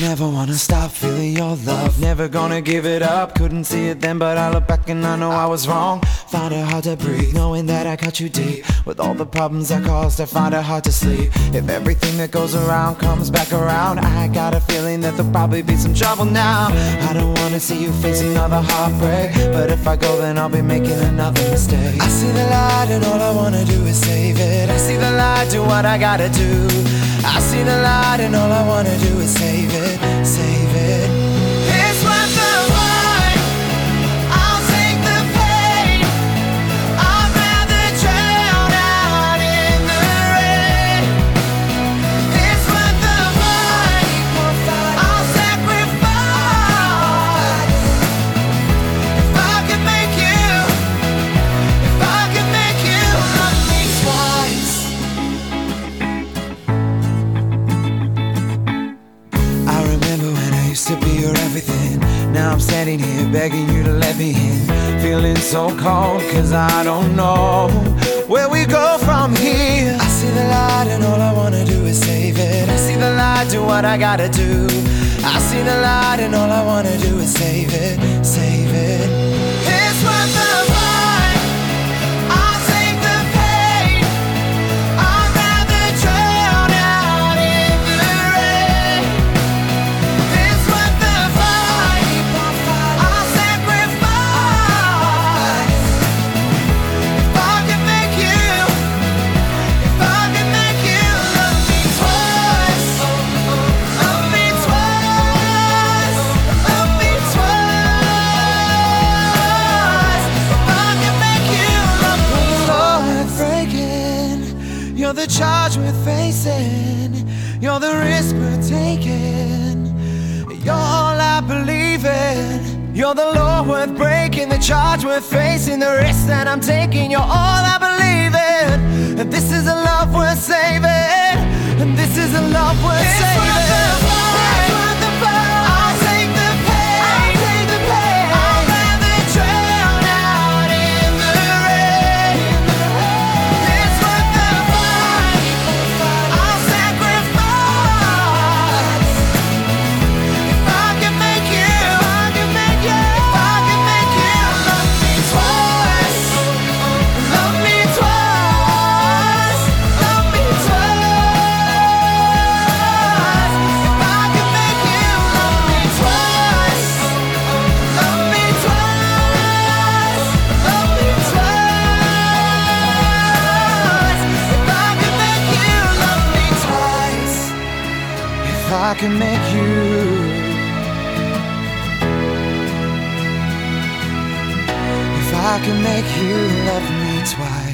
never wanna stop feeling your love, never gonna give it up. Couldn't see it then, but I look back and I know I was wrong. Find it hard to breathe, knowing that I got you deep. With all the problems I caused, I find it hard to sleep. If everything that goes around comes back around, I got a feeling that there'll probably be some trouble now. I don't wanna see you face another heartbreak, but if I go then I'll be making another mistake. I see the light and all I wanna do is save it. I see the light, do what I gotta do. I see the light and all I wanna do is save it, save it. It's worth the fight, I'll take the pain. I'd rather drown out in the rain. It's worth the fight, I'll sacrifice. If I could make you, if I could make you love me twice. I remember when I used to be your everything. Now I'm standing here begging you to let me in. Feeling so cold cause I don't know where we go from here. I see the light and all I wanna do is save it. I see the light, do what I gotta do. I see the light and all I wanna do is save it, save it. It's worth the fight, I'll take the pain. I'd rather drown out in the rain. It's worth the fight, I'll sacrifice. If I could make you, if I could make you love me twice, love me twice, love me twice. If I could make you love me twice. Breaking, you're the charge we're facing. You're the risk we're taking. You're all I believe in. You're the law worth breaking, the charge we're facing, the risk that I'm taking. You're all I believe in. And this is a love worth saving. And this is a love worth saving. It's worth the fight. I'll take the pain. I'll take the pain. I'd rather drown out in the rain. It's worth the fight. I'll sacrifice. If I can make you, if I can make you, if I can make you love me twice, love me twice, love me twice. If I can make you love me twice, love me twice, love me twice. If I can make you love me twice, if I can make you, if I can make you love me twice.